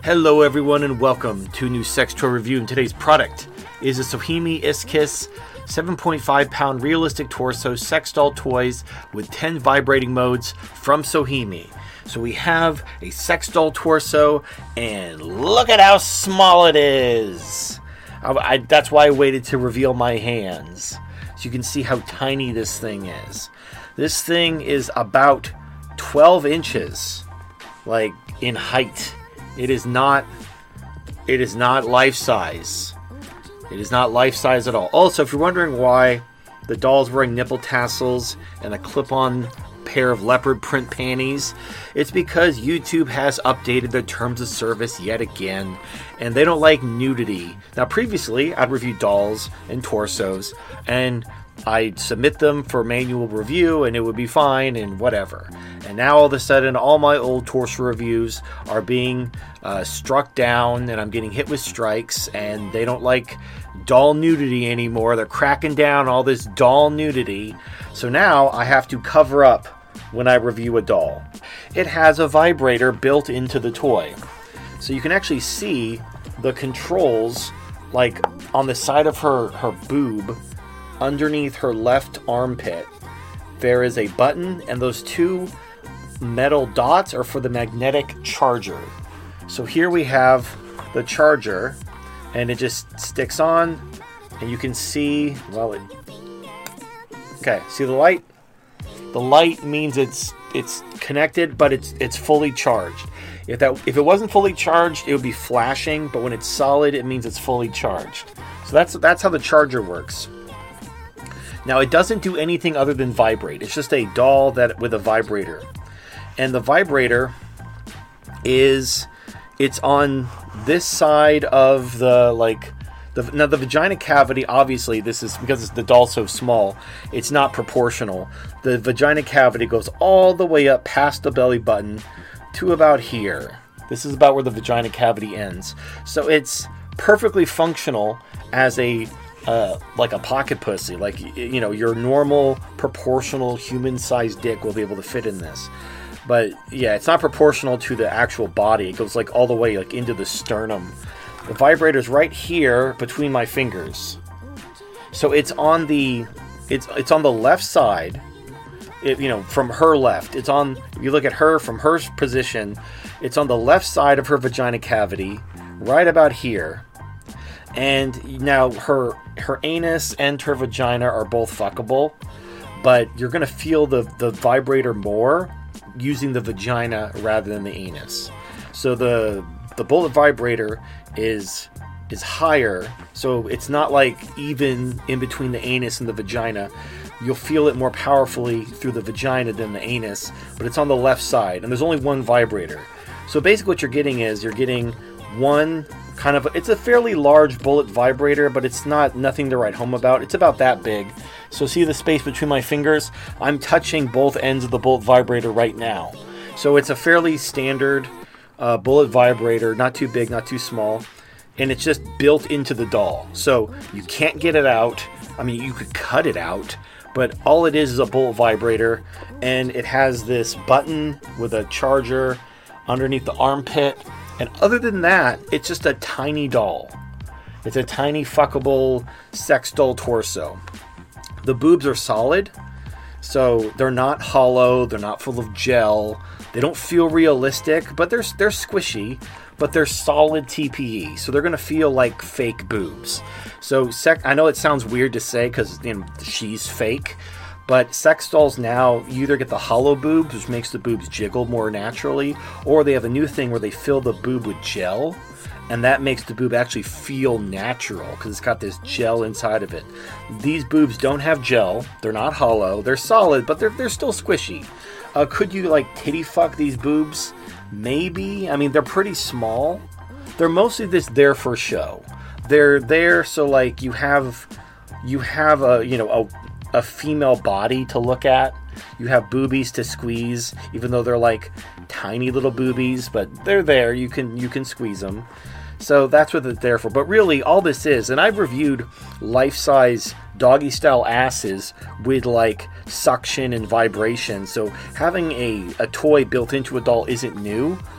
Hello everyone and welcome to a new sex toy review, and today's product is a Sohimi Iskis 7.5 pound realistic torso sex doll toys with 10 vibrating modes from Sohimi. So we have a sex doll torso, and look at how small it is. That's why I waited to reveal my hands, so you can see how tiny this thing is. This thing is about 12 inches, like, in height. It is not life size. It is not life size at all. Also, if you're wondering why the doll's wearing nipple tassels and a clip-on pair of leopard print panties, it's because YouTube has updated their terms of service yet again, and they don't like nudity. Now, previously, I'd review dolls and torsos, and I'd submit them for manual review and it would be fine and whatever. And now all of a sudden all my old torso reviews are being struck down, and I'm getting hit with strikes, and they don't like doll nudity anymore. They're cracking down all this doll nudity. So now I have to cover up when I review a doll. It has a vibrator built into the toy. So you can actually see the controls like on the side of her boob. Underneath her left armpit, there is a button, and those two metal dots are for the magnetic charger. So here we have the charger, and it just sticks on, and you can see, okay, see the light? The light means it's connected, but it's fully charged. If it wasn't fully charged, it would be flashing, but when it's solid, it means it's fully charged. So that's how the charger works. Now, it doesn't do anything other than vibrate. It's just a doll with a vibrator. And the vibrator it's on this side of now the vagina cavity, obviously, this is because the doll's so small, it's not proportional. The vagina cavity goes all the way up past the belly button to about here. This is about where the vagina cavity ends. So it's perfectly functional as like a pocket pussy. Like, you know, your normal proportional human-sized dick will be able to fit in this. But yeah, it's not proportional to the actual body. It goes like all the way like into the sternum. The vibrator's right here between my fingers. So it's on the left side. From her left. If you look at her from her position, it's on the left side of her vagina cavity, right about here. And now her anus and her vagina are both fuckable, but you're going to feel the vibrator more using the vagina rather than the anus. So the bullet vibrator is higher, so it's not like even in between the anus and the vagina. You'll feel it more powerfully through the vagina than the anus, but it's on the left side, and there's only one vibrator. So basically what you're getting one kind of, it's a fairly large bullet vibrator, but it's nothing to write home about. It's about that big. So see the space between my fingers? I'm touching both ends of the bullet vibrator right now. So it's a fairly standard bullet vibrator, not too big, not too small, and it's just built into the doll. So you can't get it out. I mean, you could cut it out, but all it is a bullet vibrator, and it has this button with a charger underneath the armpit. And other than that, it's just a tiny doll. It's a tiny fuckable sex doll torso. The boobs are solid, so they're not hollow, they're not full of gel. They don't feel realistic, but they're squishy, but they're solid TPE, so they're going to feel like fake boobs. So I know it sounds weird to say because she's fake, but sex dolls now, you either get the hollow boobs, which makes the boobs jiggle more naturally, or they have a new thing where they fill the boob with gel, and that makes the boob actually feel natural because it's got this gel inside of it. These boobs don't have gel, they're not hollow, they're solid, but they're still squishy. Could you like titty fuck these boobs? Maybe. I mean, they're pretty small. They're mostly just there for show. They're there so like you have a female body to look at. You have boobies to squeeze, even though they're like tiny little boobies, but they're there. You can squeeze them. So that's what it's there for. But really, all this is, and I've reviewed life-size doggy-style asses with like suction and vibration. So having a toy built into a doll isn't new.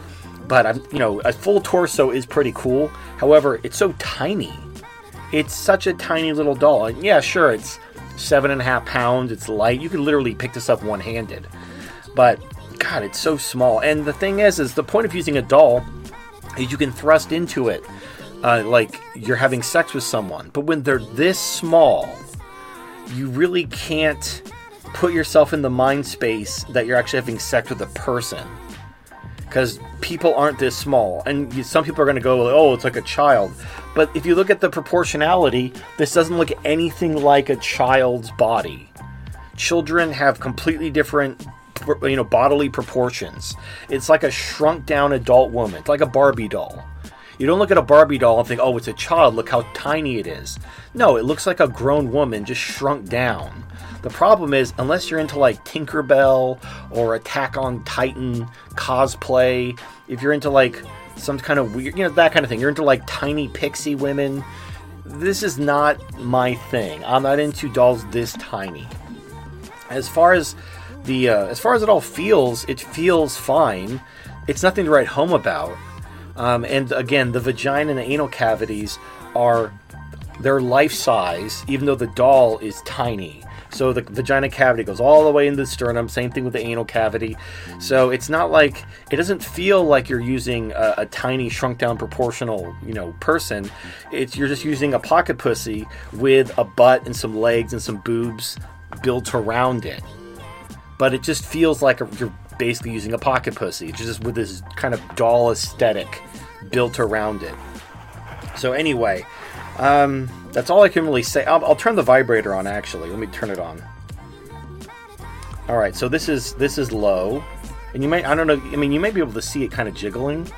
But a full torso is pretty cool. However, it's so tiny. It's such a tiny little doll. And yeah, sure, it's 7.5 pounds. It's light. You can literally pick this up one-handed. But God, it's so small. And the thing is the point of using a doll is you can thrust into it like you're having sex with someone. But when they're this small, you really can't put yourself in the mind space that you're actually having sex with a person. Because people aren't this small. And some people are going to go, oh, it's like a child. But if you look at the proportionality, this doesn't look anything like a child's body. Children have completely different bodily proportions. It's like a shrunk down adult woman. It's like a Barbie doll. You don't look at a Barbie doll and think, oh, it's a child, look how tiny it is. No, it looks like a grown woman just shrunk down. The problem is, unless you're into like Tinkerbell or Attack on Titan cosplay, if you're into like some kind of weird, that kind of thing, you're into like tiny pixie women, this is not my thing. I'm not into dolls this tiny. As far as it all feels, it feels fine. It's nothing to write home about. And again, the vagina and the anal cavities they're life size, even though the doll is tiny. So the vagina cavity goes all the way into the sternum. Same thing with the anal cavity. So it's not like, it doesn't feel like you're using a tiny shrunk down proportional, person. You're just using a pocket pussy with a butt and some legs and some boobs built around it. But it just feels like you're basically using a pocket pussy. It's just with this kind of doll aesthetic built around it. So anyway, that's all I can really say. I'll turn the vibrator on, actually. Let me turn it on. Alright, so this is low. And you might, I don't know, you might be able to see it kind of jiggling.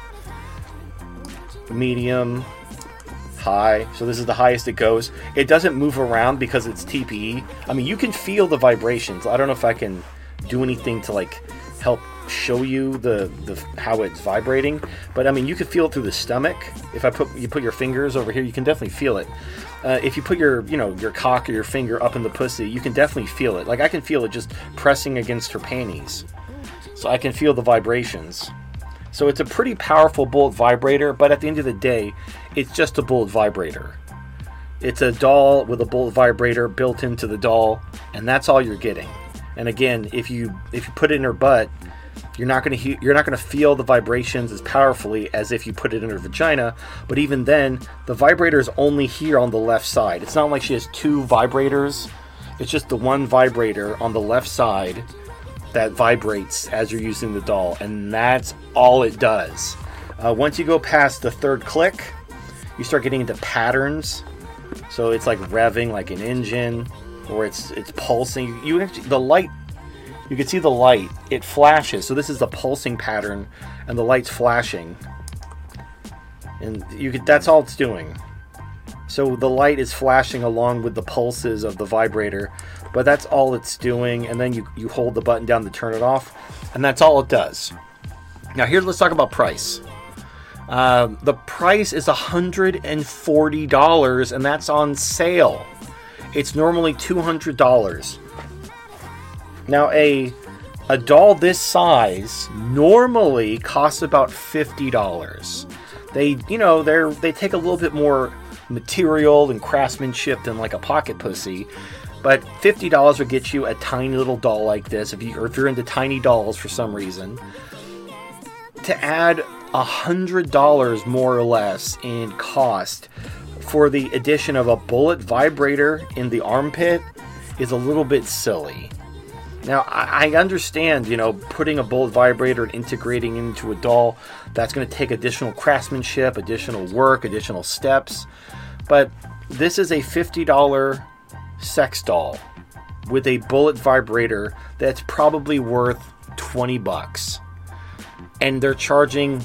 Medium. High. So this is the highest it goes. It doesn't move around because it's TPE. You can feel the vibrations. I don't know if I can do anything to like help show you the how it's vibrating, but you can feel it through the stomach. If you put your fingers over here, you can definitely feel it. If you put your cock or your finger up in the pussy, you can definitely feel it. Like I can feel it just pressing against her panties, so I can feel the vibrations. So it's a pretty powerful bullet vibrator, but at the end of the day, it's just a bullet vibrator. It's a doll with a bullet vibrator built into the doll, and that's all you're getting. And again, if you put it in her butt, you're not going to feel the vibrations as powerfully as if you put it in her vagina. But even then, the vibrator is only here on the left side. It's not like she has two vibrators. It's just the one vibrator on the left side that vibrates as you're using the doll, and that's all it does. Once you go past the third click, you start getting into patterns. So it's like revving like an engine, or it's pulsing. You can see the light. It flashes. So this is the pulsing pattern, and the light's flashing. And that's all it's doing. So the light is flashing along with the pulses of the vibrator, but that's all it's doing. And then you hold the button down to turn it off, and that's all it does. Now let's talk about price. The price is $140, and that's on sale. It's normally $200. Now a doll this size normally costs about $50. They take a little bit more material and craftsmanship than like a pocket pussy, but $50 will get you a tiny little doll like this if you're into tiny dolls for some reason. To add $100 more or less in cost for the addition of a bullet vibrator in the armpit is a little bit silly. Now, I understand, putting a bullet vibrator and integrating into a doll, that's going to take additional craftsmanship, additional work, additional steps. But this is a $50 sex doll with a bullet vibrator that's probably worth $20. And they're charging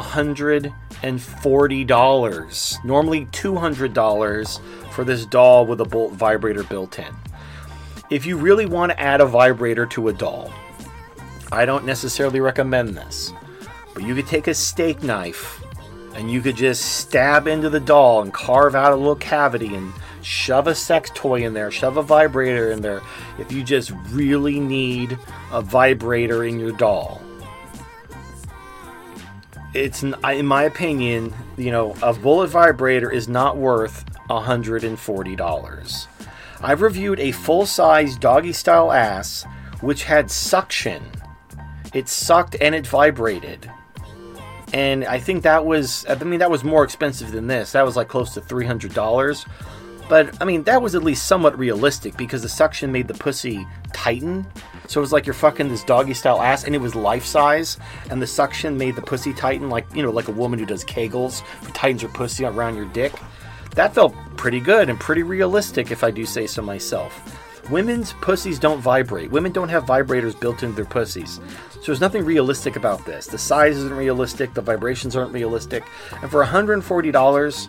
$140. Normally $200 for this doll with a bullet vibrator built in. If you really want to add a vibrator to a doll, I don't necessarily recommend this, but you could take a steak knife and you could just stab into the doll and carve out a little cavity and shove a sex toy in there, shove a vibrator in there, if you just really need a vibrator in your doll. it's, in my opinion, a bullet vibrator is not worth $140. I've reviewed a full-size doggy-style ass which had suction. It sucked and it vibrated. And I think that was more expensive than this. That was like close to $300. But, that was at least somewhat realistic because the suction made the pussy tighten. So it was like you're fucking this doggy-style ass, and it was life-size, and the suction made the pussy tighten like a woman who does Kegels, who tightens her pussy around your dick. That felt pretty good and pretty realistic, if I do say so myself. Women's pussies don't vibrate. Women don't have vibrators built into their pussies. So there's nothing realistic about this. The size isn't realistic, the vibrations aren't realistic. And for $140,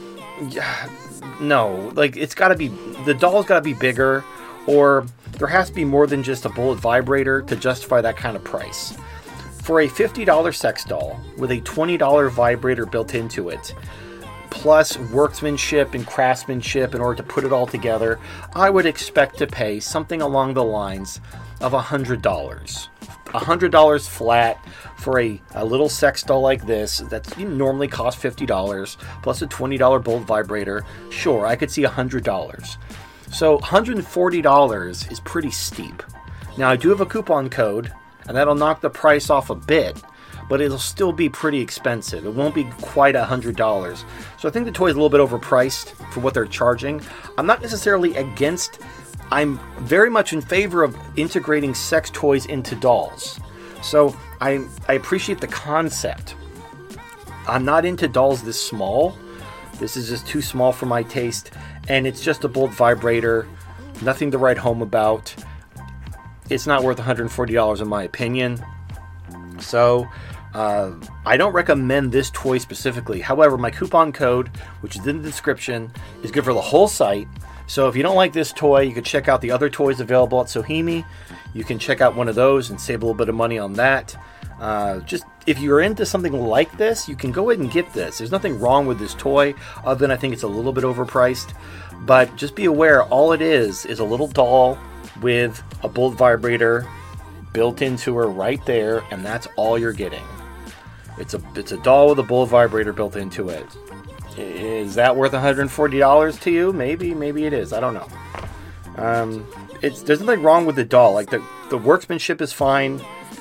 no. It's gotta be, the doll's gotta be bigger, or there has to be more than just a bullet vibrator to justify that kind of price. For a $50 sex doll with a $20 vibrator built into it, plus workmanship and craftsmanship in order to put it all together, I would expect to pay something along the lines of $100. $100 flat for a little sex doll like this that normally costs $50, plus a $20 bullet vibrator. Sure, I could see $100. So $140 is pretty steep. Now, I do have a coupon code, and that'll knock the price off a bit, but it'll still be pretty expensive. It won't be quite $100. So I think the toy is a little bit overpriced for what they're charging. I'm not necessarily against, I'm very much in favor of integrating sex toys into dolls. So I appreciate the concept. I'm not into dolls this small. This is just too small for my taste. And it's just a bullet vibrator. Nothing to write home about. It's not worth $140 in my opinion. So I don't recommend this toy specifically. However, my coupon code, which is in the description, is good for the whole site. So if you don't like this toy, you can check out the other toys available at Sohimi. You can check out one of those and save a little bit of money on that. Just if you're into something like this, you can go ahead and get this. There's nothing wrong with this toy, other than I think it's a little bit overpriced. But just be aware, all it is a little doll with a bullet vibrator built into her right there, and that's all you're getting. It's a doll with a bullet vibrator built into it. Is that worth $140 to you? Maybe it is. I don't know. There's nothing wrong with the doll. Like the workmanship is fine.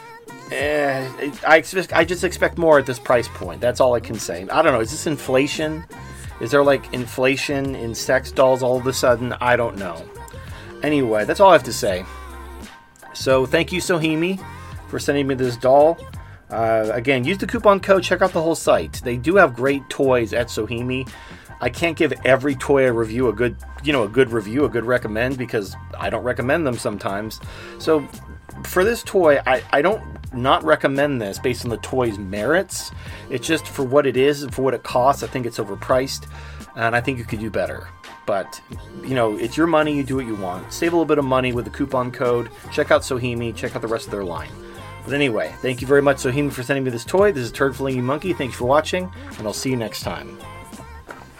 I just expect more at this price point. That's all I can say. I don't know. Is this inflation? Is there inflation in sex dolls all of a sudden? I don't know. Anyway, that's all I have to say. So thank you, Sohimi, for sending me this doll. Again, use the coupon code. Check out the whole site. They do have great toys at Sohimi. I can't give every toy I review a good review, a good recommend, because I don't recommend them sometimes. So for this toy, I don't not recommend this based on the toy's merits. It's just for what it is and for what it costs. I think it's overpriced, and I think you could do better. But, it's your money. You do what you want. Save a little bit of money with the coupon code. Check out Sohimi. Check out the rest of their line. But anyway, thank you very much, Sohimi, for sending me this toy. This is Turd Flinging Monkey. Thanks for watching, and I'll see you next time.